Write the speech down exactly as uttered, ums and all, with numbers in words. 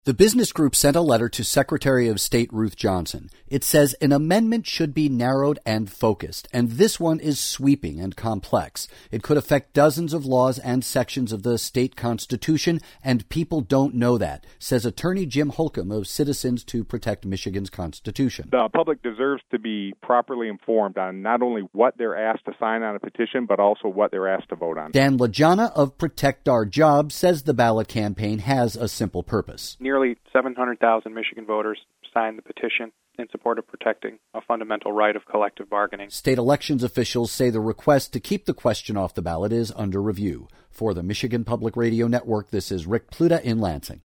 The business group sent a letter to Secretary of State Ruth Johnson. It says an amendment should be narrowed and focused, and this one is sweeping and complex. It could affect dozens of laws and sections of the state constitution, and people don't know that, says Attorney Jim Holcomb of Citizens to Protect Michigan's Constitution. The public deserves to be properly informed on not only what they're asked to sign on a petition, but also what they're asked to vote on. Dan Lajana of Protect Our Jobs says the ballot campaign has a simple purpose. Nearly seven hundred thousand Michigan voters signed the petition in support of protecting a fundamental right of collective bargaining. State elections officials say the request to keep the question off the ballot is under review. For the Michigan Public Radio Network, this is Rick Pluta in Lansing.